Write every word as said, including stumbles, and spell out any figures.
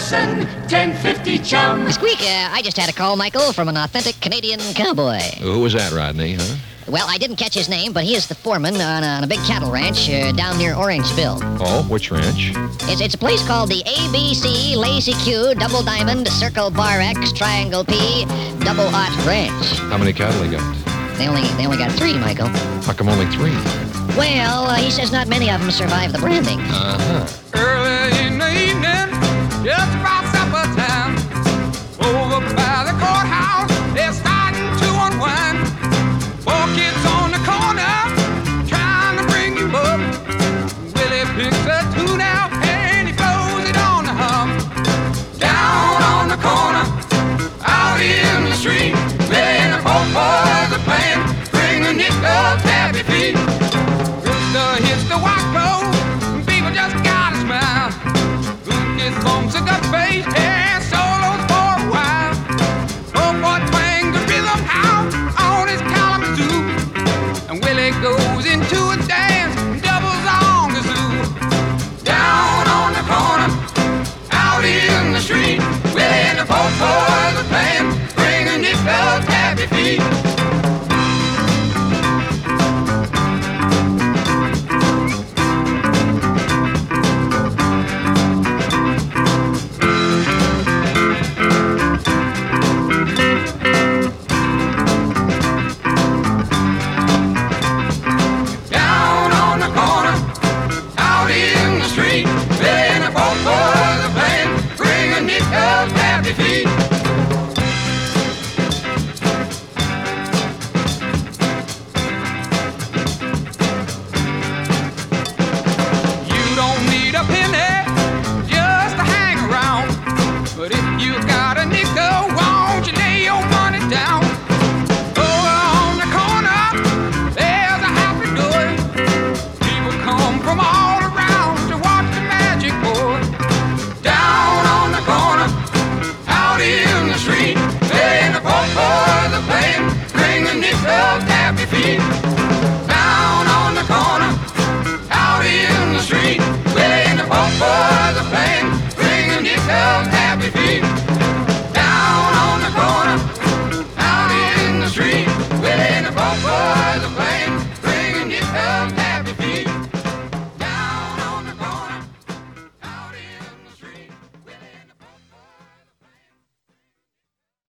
Wilson, ten fifty chum. Squeak, uh, I just had a call, Michael, from an authentic Canadian cowboy. Who was that, Rodney, huh? Well, I didn't catch his name, but he is the foreman on a, on a big cattle ranch uh, down near Orangeville. Oh, which ranch? It's, it's a place called the A B C, Lazy Q, Double Diamond, Circle Bar X, Triangle P, Double Ot Ranch. How many cattle they got? They only they only got three, Michael. How come only three? Well, uh, he says not many of them survive the branding. Uh-huh. Early in the evening, just about supper time, over by the courthouse, they're starting to unwind. Four kids on the corner, trying to bring you up. Willie picks a tuna